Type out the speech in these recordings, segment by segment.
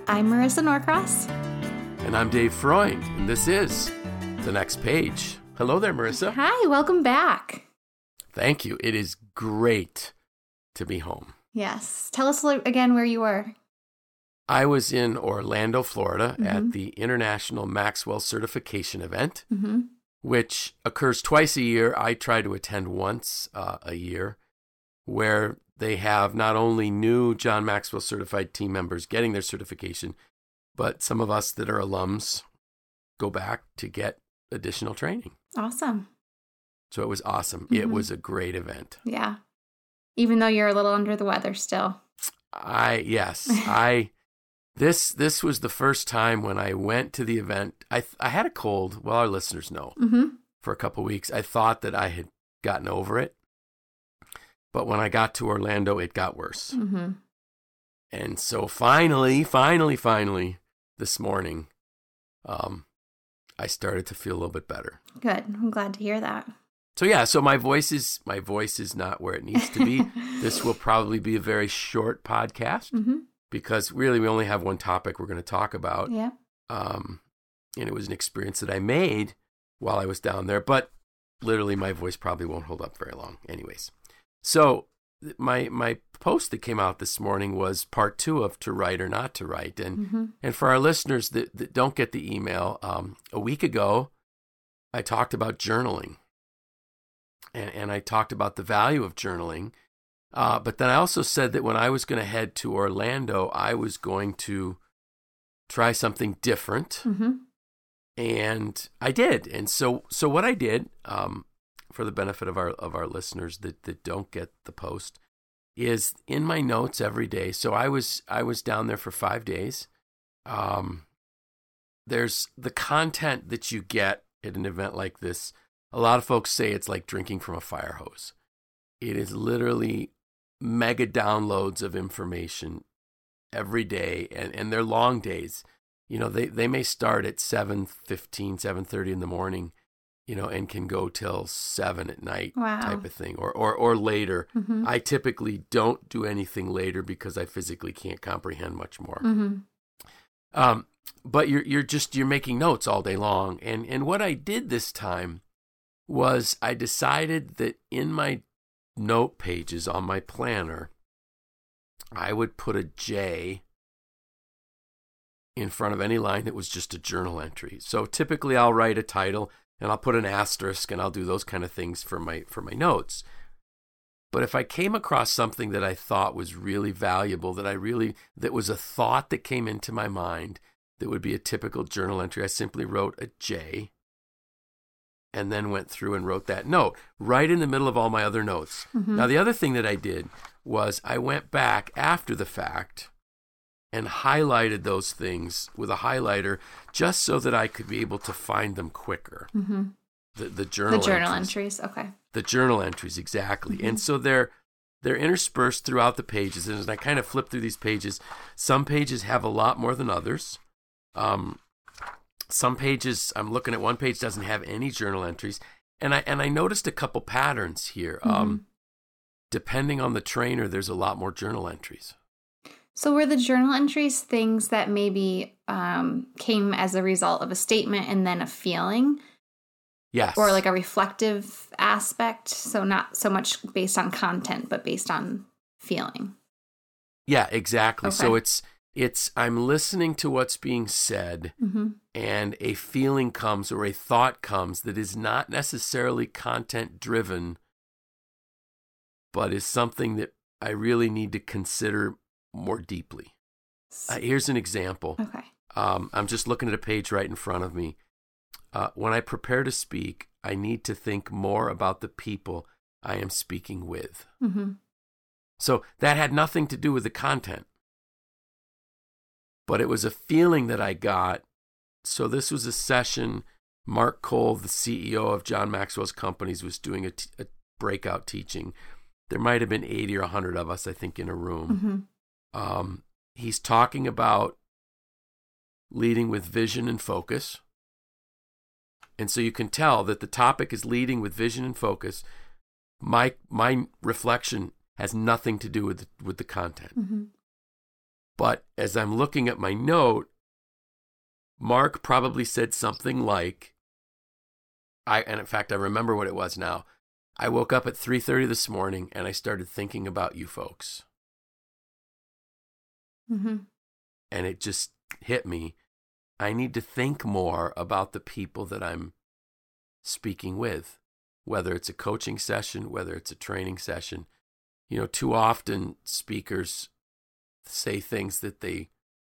I'm Marissa Norcross. And I'm Dave Freund, and this is The Next Page. Hello there, Marissa. Hi, welcome back. Thank you. It is great to be home. Yes. Tell us again where you were. I was in Orlando, Florida at the International Maxwell Certification event, which occurs twice a year. I try to attend once a year, where they have not only new John Maxwell certified team members getting their certification, but some of us that are alums go back to get additional training. Awesome. So it was awesome. It was a great event. Yeah. Even though you're a little under the weather still. This was the first time when I went to the event. I had a cold, well, our listeners know, for a couple of weeks. I thought that I had gotten over it. But when I got to Orlando, it got worse. And so finally, this morning, I started to feel a little bit better. Good. I'm glad to hear that. So my voice is not where it needs to be. This will probably be a very short podcast because really we only have one topic we're going to talk about. Yeah. And it was an experience that I made while I was down there, but literally my voice probably won't hold up very long anyways. So my post that came out this morning was part 2 of To Write or Not to Write. And for our listeners that don't get the email, a week ago, I talked about journaling. And I talked about the value of journaling. But then I also said that when I was going to head to Orlando, I was going to try something different. And I did. And so what I did, for the benefit of our listeners that don't get the post, is in my notes every day. So I was down there for 5 days. There's the content that you get at an event like this. A lot of folks say it's like drinking from a fire hose. It is literally mega downloads of information every day, and they're long days. You know, they may start at 7:15, 7:30 in the morning, you know, and can go till 7 at night type of thing, or later. I typically don't do anything later because I physically can't comprehend much more. But you're making notes all day long. And what I did this time was I decided that in my note pages on my planner, I would put a J in front of any line that was just a journal entry. So typically I'll write a title and I'll put an asterisk and I'll do those kind of things for my notes. But if I came across something that I thought was really valuable, that was a thought that came into my mind that would be a typical journal entry, I simply wrote a J and then went through and wrote that note right in the middle of all my other notes. Now, the other thing that I did was I went back after the fact and highlighted those things with a highlighter just so that I could be able to find them quicker. The journal entries. Okay. The journal entries, exactly. And so they're interspersed throughout the pages. And as I kind of flip through these pages, some pages have a lot more than others. Some pages, I'm looking at one page, doesn't have any journal entries. And I noticed a couple patterns here. Depending on the trainer, there's a lot more journal entries. So were the journal entries things that maybe came as a result of a statement and then a feeling? Yes. Or like a reflective aspect? So not so much based on content, but based on feeling. Yeah, exactly. Okay. So it's I'm listening to what's being said and a feeling comes or a thought comes that is not necessarily content driven, but is something that I really need to consider more deeply. Here's an example. Okay. I'm just looking at a page right in front of me. When I prepare to speak, I need to think more about the people I am speaking with. So that had nothing to do with the content, but it was a feeling that I got. So this was a session. Mark Cole, the CEO of John Maxwell's companies, was doing a breakout teaching. There might have been 80 or 100 of us, I think, in a room. He's talking about leading with vision and focus. And so you can tell that the topic is leading with vision and focus. My reflection has nothing to do with the content. But as I'm looking at my note, Mark probably said something like, and in fact, I remember what it was now. I woke up at 3:30 this morning and I started thinking about you folks. Mm-hmm. And it just hit me. I need to think more about the people that I'm speaking with, whether it's a coaching session, whether it's a training session. Too often speakers say things that they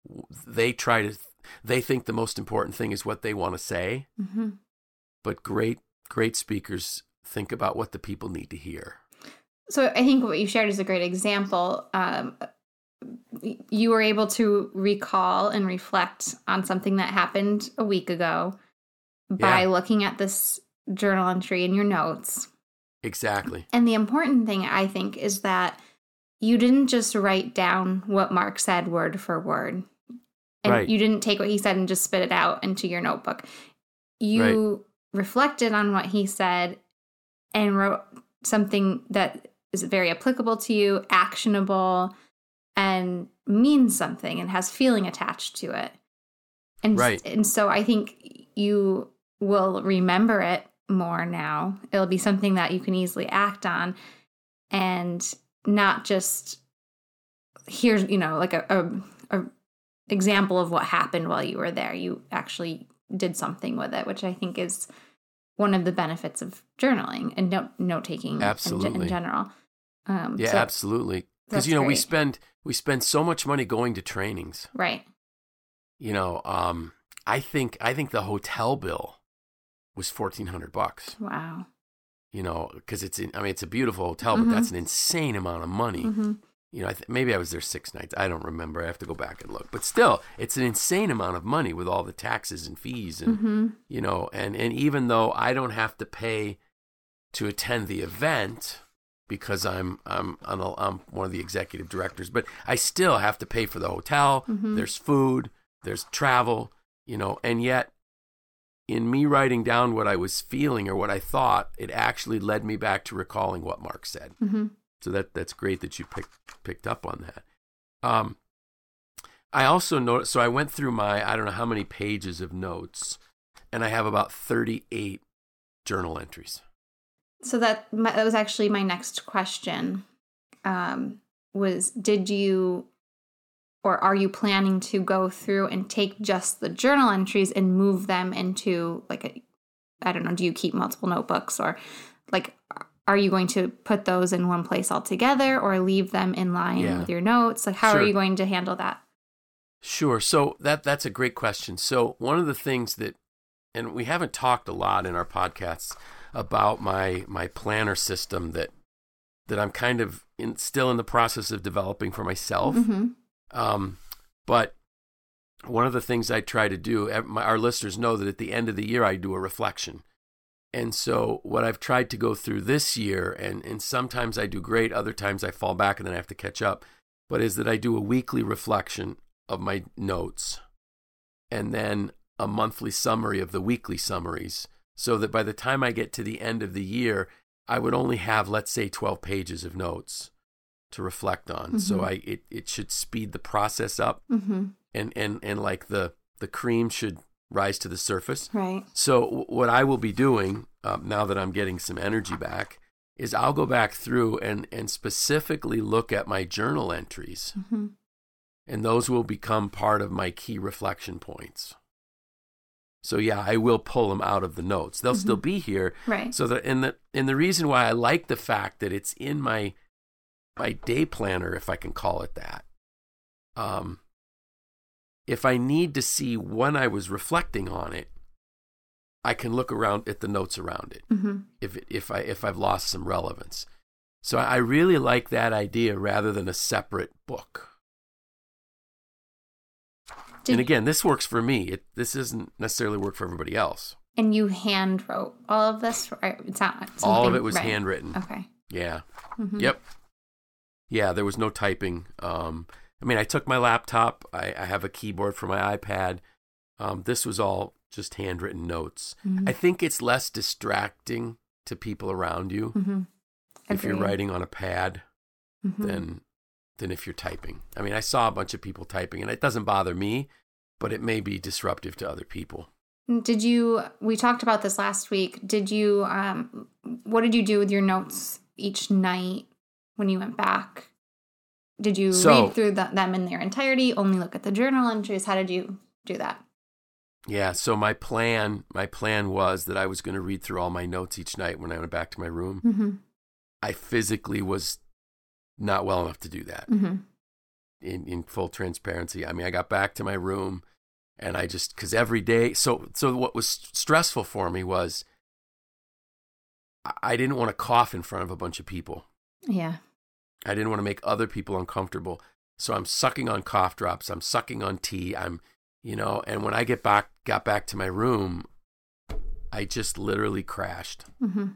think the most important thing is what they want to say. Mm-hmm. But great speakers think about what the people need to hear. So I think what you shared is a great example. You were able to recall and reflect on something that happened a week ago by looking at this journal entry in your notes. Exactly. And the important thing, I think, is that you didn't just write down what Mark said word for word. And you didn't take what he said and just spit it out into your notebook. You reflected on what he said and wrote something that is very applicable to you, actionable, and means something and has feeling attached to it. And so I think you will remember it more now. It'll be something that you can easily act on and not just here's, like a example of what happened while you were there. You actually did something with it, which I think is one of the benefits of journaling and note-taking in general. Absolutely. Because, we spend so much money going to trainings. Right. I think the hotel bill was $1,400. Wow. Because it's a beautiful hotel, but that's an insane amount of money. Mm-hmm. Maybe I was there 6 nights. I don't remember. I have to go back and look. But still, it's an insane amount of money with all the taxes and fees, and and even though I don't have to pay to attend the event because I'm one of the executive directors, but I still have to pay for the hotel. Mm-hmm. There's food, there's travel, and yet in me writing down what I was feeling or what I thought, it actually led me back to recalling what Mark said. Mm-hmm. So that's great that you picked up on that. I also noticed, so I went through I don't know how many pages of notes, and I have about 38 journal entries. So that was actually my next question, did you, or are you planning to go through and take just the journal entries and move them into I don't know, do you keep multiple notebooks, or are you going to put those in one place altogether or leave them in line with your notes? How are you going to handle that? Sure. So that's a great question. So one of the things that, and we haven't talked a lot in our podcasts about my planner system that I'm kind of still in the process of developing for myself. Mm-hmm. But one of the things I try to do, our listeners know that at the end of the year, I do a reflection. And so what I've tried to go through this year, and sometimes I do great, other times I fall back and then I have to catch up, but is that I do a weekly reflection of my notes and then a monthly summary of the weekly summaries, so that by the time I get to the end of the year, I would only have, let's say, 12 pages of notes to reflect on. Mm-hmm. So it should speed the process up, mm-hmm. and like the cream should rise to the surface. Right. So what I will be doing now that I'm getting some energy back is I'll go back through and specifically look at my journal entries, mm-hmm. and those will become part of my key reflection points. So yeah, I will pull them out of the notes. They'll mm-hmm. still be here. Right. So that and the reason why I like the fact that it's in my day planner, if I can call it that. If I need to see when I was reflecting on it, I can look around at the notes around it. Mm-hmm. If I've lost some relevance. So I really like that idea rather than a separate book. And again, this works for me. This doesn't necessarily work for everybody else. And you hand wrote all of this? It's not all of it was handwritten. Okay. Yeah. Mm-hmm. Yep. Yeah, there was no typing. I took my laptop. I have a keyboard for my iPad. This was all just handwritten notes. Mm-hmm. I think it's less distracting to people around you mm-hmm. if you're writing on a pad mm-hmm. than than if you're typing. I mean, I saw a bunch of people typing, and it doesn't bother me, but it may be disruptive to other people. We talked about this last week. What did you do with your notes each night when you went back? Did you read through them in their entirety, only look at the journal entries? How did you do that? Yeah, so my plan was that I was going to read through all my notes each night when I went back to my room. Mm-hmm. I physically was not well enough to do that. Mm-hmm. In full transparency. I mean, I got back to my room and I just, because every day, so what was stressful for me was I didn't want to cough in front of a bunch of people. Yeah. I didn't want to make other people uncomfortable. So I'm sucking on cough drops. I'm sucking on tea. And when I got back to my room, I just literally crashed. Mm-hmm.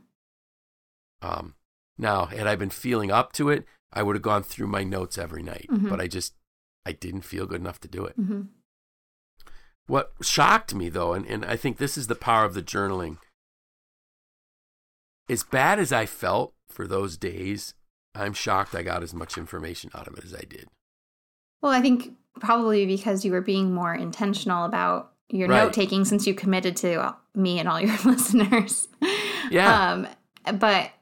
Now, had I been feeling up to it, I would have gone through my notes every night, mm-hmm. but I didn't feel good enough to do it. Mm-hmm. What shocked me, though, and I think this is the power of the journaling, as bad as I felt for those days, I'm shocked I got as much information out of it as I did. Well, I think probably because you were being more intentional about your note-taking since you committed to me and all your listeners. Yeah. But,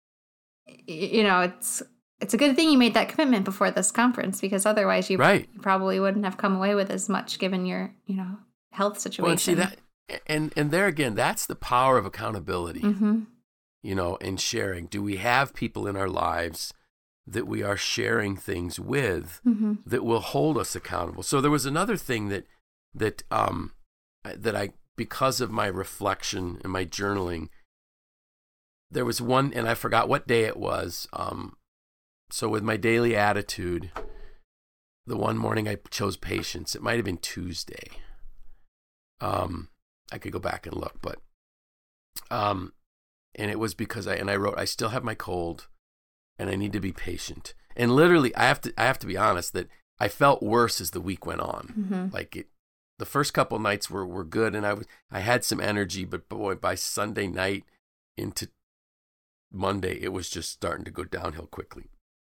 it's a good thing you made that commitment before this conference, because otherwise you probably wouldn't have come away with as much given your, health situation. Well, and see that, and there again, that's the power of accountability, mm-hmm. And sharing. Do we have people in our lives that we are sharing things with mm-hmm. that will hold us accountable? So there was another thing that I, because of my reflection and my journaling, there was one, and I forgot what day it was. So with my daily attitude, the one morning I chose patience. It might have been Tuesday. I could go back and look, but, and it was because I wrote, I still have my cold and I need to be patient. And literally I have to be honest that I felt worse as the week went on. Mm-hmm. Like the first couple nights were good, and I had some energy, but boy, by Sunday night into Monday, it was just starting to go downhill quickly.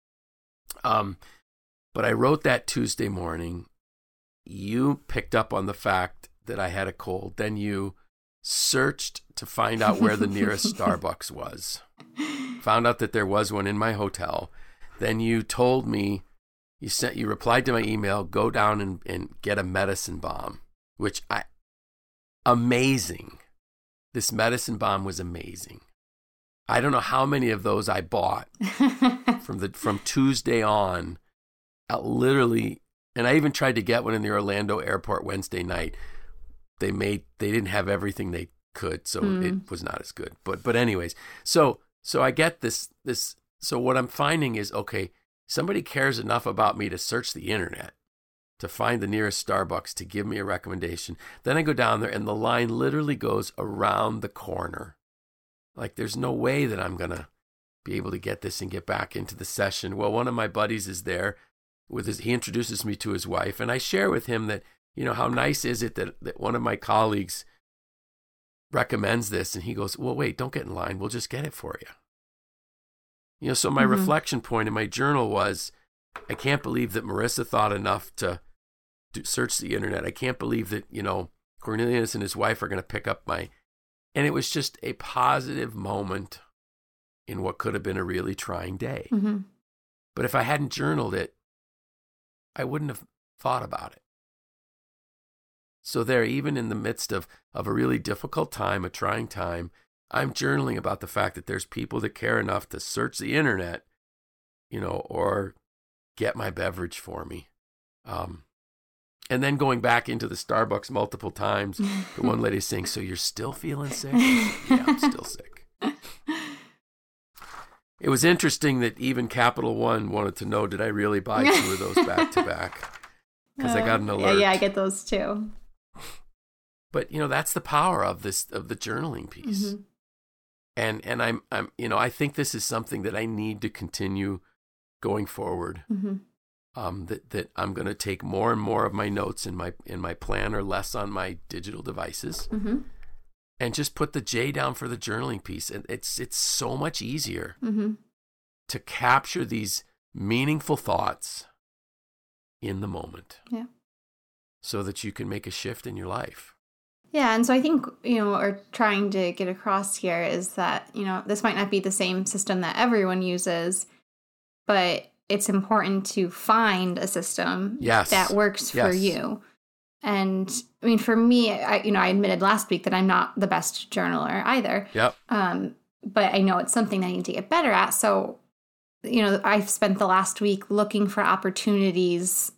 But I wrote that Tuesday morning. You picked up on the fact that I had a cold. Then you searched to find out where the nearest Starbucks was. Found out that there was one in my hotel. Then you told me, you replied to my email, go down and get a medicine bomb, which amazing. This medicine bomb was amazing. I don't know how many of those I bought from Tuesday on, literally, and I even tried to get one in the Orlando airport Wednesday night. They didn't have everything they could, so it was not as good. But anyways, so I get this. So what I'm finding is, okay, somebody cares enough about me to search the internet to find the nearest Starbucks to give me a recommendation. Then I go down there and the line literally goes around the corner. Like, there's no way that I'm going to be able to get this and get back into the session. Well, one of my buddies is there he introduces me to his wife, and I share with him that, how nice is it that one of my colleagues recommends this? And he goes, well, wait, don't get in line. We'll just get it for you. So my reflection point in my journal was, I can't believe that Marissa thought enough to search the internet. I can't believe that, Cornelius and his wife are going to pick up and it was just a positive moment in what could have been a really trying day. Mm-hmm. But if I hadn't journaled it, I wouldn't have thought about it. So there, even in the midst of a really difficult time, a trying time, I'm journaling about the fact that there's people that care enough to search the internet, or get my beverage for me. And then going back into the Starbucks multiple times, the one lady saying, so you're still feeling sick? Yeah, I'm still sick. It was interesting that even Capital One wanted to know, did I really buy 2 of those back to back? Because I got an alert. Yeah, I get those too. But, that's the power of the journaling piece. Mm-hmm. And I'm I think this is something that I need to continue going forward. Mm-hmm. That I'm going to take more and more of my notes in my planner, less on my digital devices, mm-hmm. and just put the J down for the journaling piece. And it's so much easier mm-hmm. to capture these meaningful thoughts in the moment. Yeah. So that you can make a shift in your life. Yeah, and so I think, what we're trying to get across here is that, this might not be the same system that everyone uses, but it's important to find a system that works for you. And I mean, for me, I admitted last week that I'm not the best journaler either. Yep. But I know it's something that I need to get better at. So, I've spent the last week looking for opportunities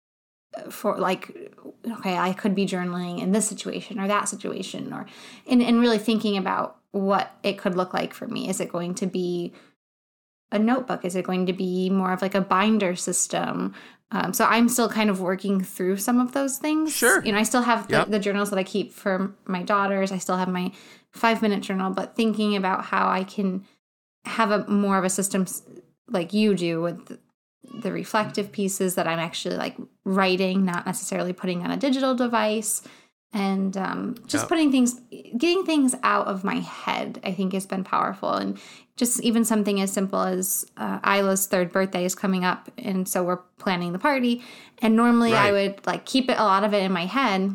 for okay, I could be journaling in this situation or that situation, or and really thinking about what it could look like for me. Is it going to be a notebook? Is it going to be more of like a binder system? So I'm still kind of working through some of those things. Sure. I still have the journals that I keep for my daughters. I still have my 5-minute journal, but thinking about how I can have a more of a system like you do with the reflective pieces that I'm actually like writing, not necessarily putting on a digital device, and just getting things out of my head, I think has been powerful. And just even something as simple as Isla's 3rd birthday is coming up, and so we're planning the party. And normally I would like keep a lot of it in my head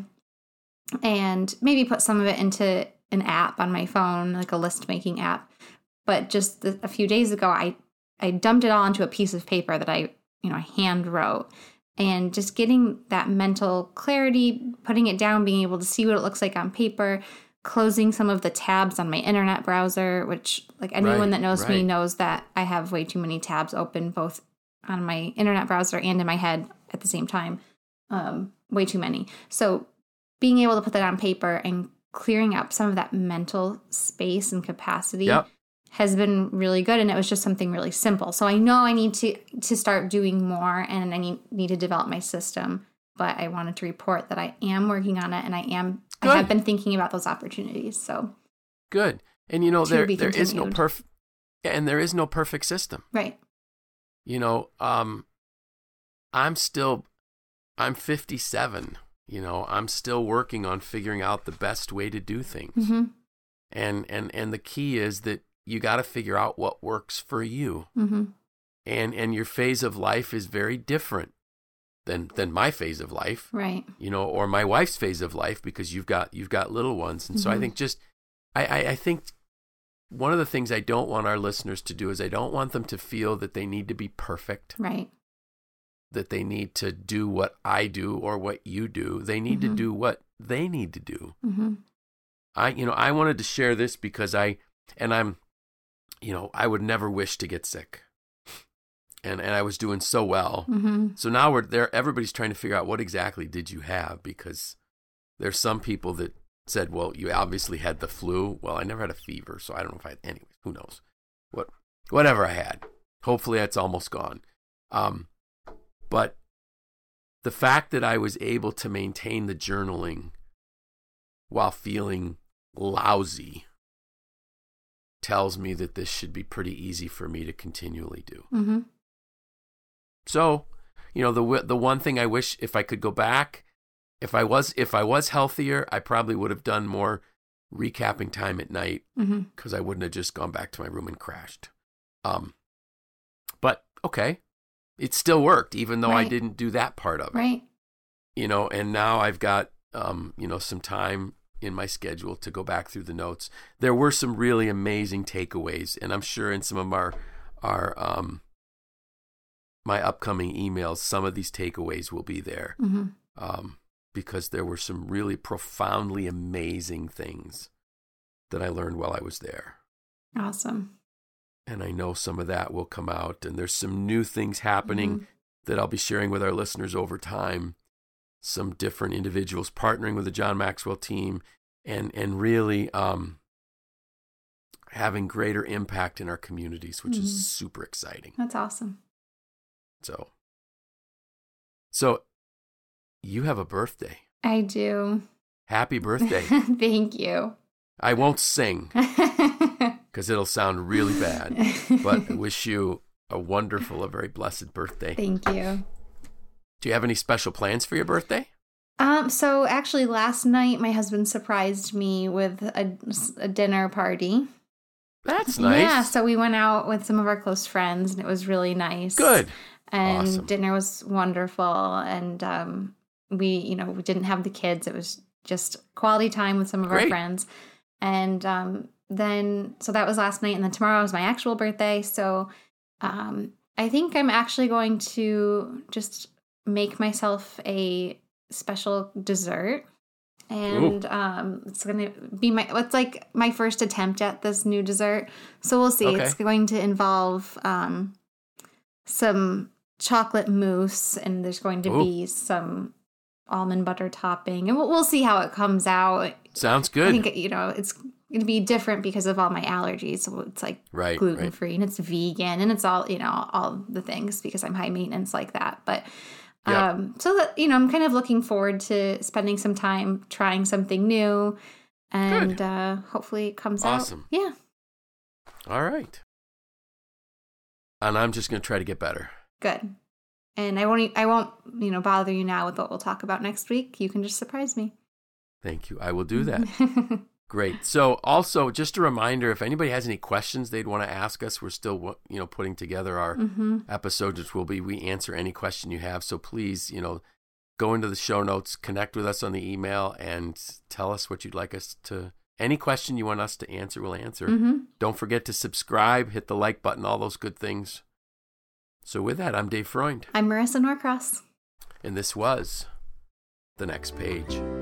and maybe put some of it into an app on my phone, like a list making app. But just a few days ago, I dumped it all into a piece of paper that I hand wrote, and just getting that mental clarity, putting it down, being able to see what it looks like on paper, closing some of the tabs on my internet browser, which like anyone that knows me knows that I have way too many tabs open, both on my internet browser and in my head at the same time, way too many. So being able to put that on paper and clearing up some of that mental space and capacity has been really good. And it was just something really simple. So I know I need to start doing more, and I need to develop my system. But I wanted to report that I am working on it, and I have been thinking about those opportunities. So good. And there is no perfect, and there is no perfect system. Right. I'm 57. I'm still working on figuring out the best way to do things. Mm-hmm. And the key is that you got to figure out what works for you. Mm-hmm. And your phase of life is very different than my phase of life. Right. Or my wife's phase of life, because you've got little ones. And so I think I think one of the things I don't want our listeners to do is I don't want them to feel that they need to be perfect. Right. That they need to do what I do or what you do. They need to do what they need to do. Mm-hmm. I wanted to share this because I would never wish to get sick. And I was doing so well. Mm-hmm. So now everybody's trying to figure out what exactly did you have, because there's some people that said, well, you obviously had the flu. Well, I never had a fever, so I don't know if I had, anyways, who knows? Whatever I had. Hopefully that's almost gone. But the fact that I was able to maintain the journaling while feeling lousy tells me that this should be pretty easy for me to continually do. Mm-hmm. So, the one thing I wish, if I could go back, if I was healthier, I probably would have done more recapping time at night, because I wouldn't have just gone back to my room and crashed. But okay, it still worked, even though I didn't do that part of it. Right. And now I've got some time in my schedule to go back through the notes. There were some really amazing takeaways, and I'm sure in some of our my upcoming emails, some of these takeaways will be there, because there were some really profoundly amazing things that I learned while I was there. Awesome. And I know some of that will come out, and there's some new things happening that I'll be sharing with our listeners over time. Some different individuals partnering with the John Maxwell team, and really having greater impact in our communities, which is super exciting. That's awesome. So you have a birthday. I do. Happy birthday. Thank you. I won't sing because it'll sound really bad, but I wish you a very blessed birthday. Thank you. Do you have any special plans for your birthday? So actually last night my husband surprised me with a dinner party. That's nice. Yeah, so we went out with some of our close friends, and it was really nice. Good. And Awesome. dinner was wonderful. And we didn't have the kids. It was just quality time with some of our Great. friends. And then that was last night. And then tomorrow is my actual birthday. So I think I'm actually going to just make myself a special dessert. And it's going to be my first attempt at this new dessert. So we'll see. Okay. It's going to involve some chocolate mousse, and there's going to be some almond butter topping. And we'll see how it comes out. Sounds good. I think, it's going to be different because of all my allergies. So it's like gluten-free and it's vegan and it's all, all the things because I'm high maintenance like that. But so that, I'm kind of looking forward to spending some time trying something new, and hopefully it comes awesome. Out. Yeah. All right. And I'm just going to try to get better. Good. And I won't, bother you now with what we'll talk about next week. You can just surprise me. Thank you. I will do that. Great. So also just a reminder, if anybody has any questions they'd want to ask us, we're still, putting together our episodes, which will be, we answer any question you have. So please, go into the show notes, connect with us on the email, and tell us what you'd like us to, any question you want us to answer, we'll answer. Don't forget to subscribe, hit the like button, all those good things. So with that, I'm Dave Freund. I'm Marissa Norcross. And this was The Next Page.